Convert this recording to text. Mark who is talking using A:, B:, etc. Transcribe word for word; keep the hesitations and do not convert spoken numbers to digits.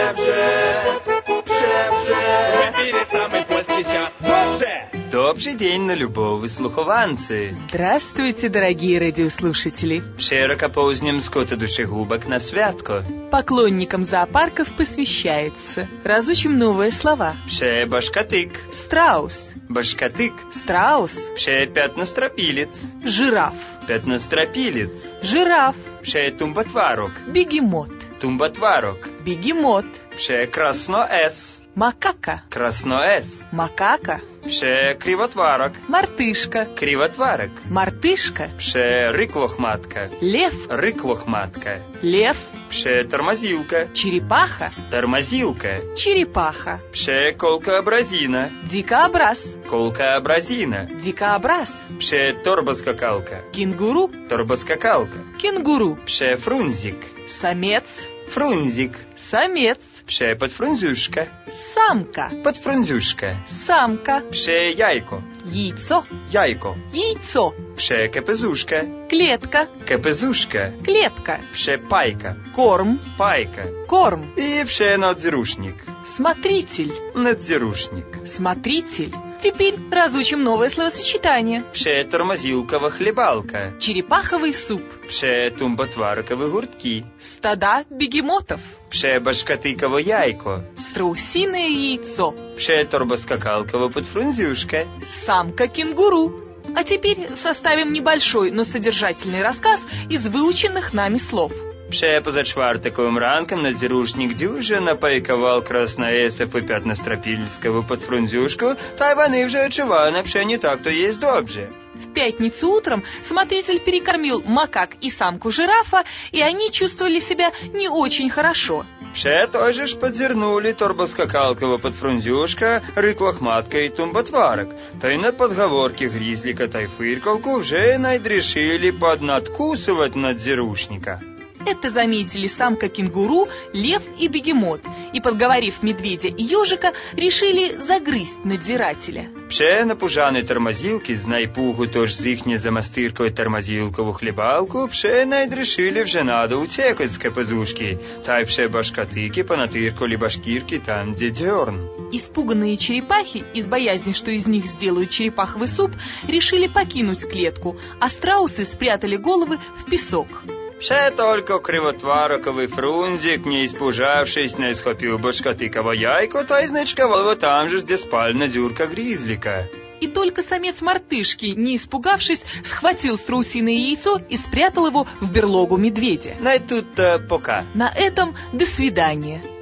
A: Пше вже, пше вже.
B: В эфире самый польский час. Добже!
C: Добрый день на любовь, слухованцы.
D: Здравствуйте, дорогие радиослушатели.
C: Широко поздним скота душегубок на святко.
D: Поклонникам зоопарков посвящается. Разучим новые слова.
C: Пше башкатык.
D: Страус.
C: Башкатык.
D: Страус.
C: Пше пятностропилец.
D: Жираф.
C: Пятностропилец.
D: Жираф.
C: Пше тумботварок.
D: Бегемот.
C: Тумботварок.
D: Бегемот.
C: Пше красноэс.
D: Макака.
C: Красноэс.
D: Макака.
C: Пше кривотварок.
D: Мартышка.
C: Кривотварок.
D: Мартышка.
C: Пше рыклохматка.
D: Лев.
C: Рыклохматка.
D: Лев.
C: Пше тормозилка.
D: Черепаха.
C: Тормозилка.
D: Черепаха.
C: Пше колкообразина.
D: Дикообраз.
C: Колкообразина.
D: Дикообраз.
C: Пше торбоскакалка.
D: Кенгуру.
C: Торбоскакалка.
D: Кенгуру.
C: Пше фрунзик.
D: Самец.
C: Фрунзик.
D: Самец.
C: Пше подфрунзюшка.
D: Самка.
C: Подфрунзюшка.
D: Самка.
C: Пше яйко.
D: Яйцо.
C: Яйко.
D: Яйцо.
C: Пше кепезушка.
D: Клетка.
C: Кепезушка.
D: Клетка.
C: Пше пайка.
D: Корм.
C: Пайка.
D: Корм.
C: И пше надзирушник.
D: Смотритель.
C: Надзирушник.
D: Смотритель. Теперь разучим новое словосочетание.
C: Пше тормозилкова хлебалка.
D: Черепаховый суп.
C: Пше тумботваркові гуртки.
D: Стада бегемотов.
C: Пше башкатиково яйко.
D: Страусиное яйцо.
C: Пше торбоскакалково подфрунзюшка.
D: Самка кенгуру. А теперь составим небольшой, но содержательный рассказ из выученных нами слов.
C: Пше позачвартаковым ранком надзирушник дюже напайковал красноесов и пятностропильского подфрунзюшку, та й вони вже очевидно, пше не так-то есть добже.
D: В пятницу утром смотритель перекормил макак и самку жирафа, и они чувствовали себя не очень хорошо.
C: Пше тоже ж подзернули торбоскакалкового подфрунзюшка, рыклохматка и тумботварок. Та й на подговорке гризлика та й фыркалку вже найдрешили поднадкусывать надзирушника.
D: Это заметили самка кенгуру, лев и бегемот, и, подговорив медведя и ежика, решили загрызть надзирателя.
C: Пше напужані тормозилки з найпугу, тож з їхнє замастиркою тормозилкову хлібалку, пше найдрішили вже надо утекать з капезушки, та й пше башкатики понатыркали башкирки там, где дерн.
D: Испуганные черепахи, из боязни, что из них сделают черепаховый суп, решили покинуть клетку, а страусы спрятали головы в песок.
C: Пше только кривотвароковый фрунзик, не испужавшись, не схопил башкатиково яйко, та й значковал его там же, где спальна дюрка гризлика.
D: И только самец мартышки, не испугавшись, схватил страусиное яйцо и спрятал его в берлогу медведя.
C: На тут-то пока.
D: На этом до свидания.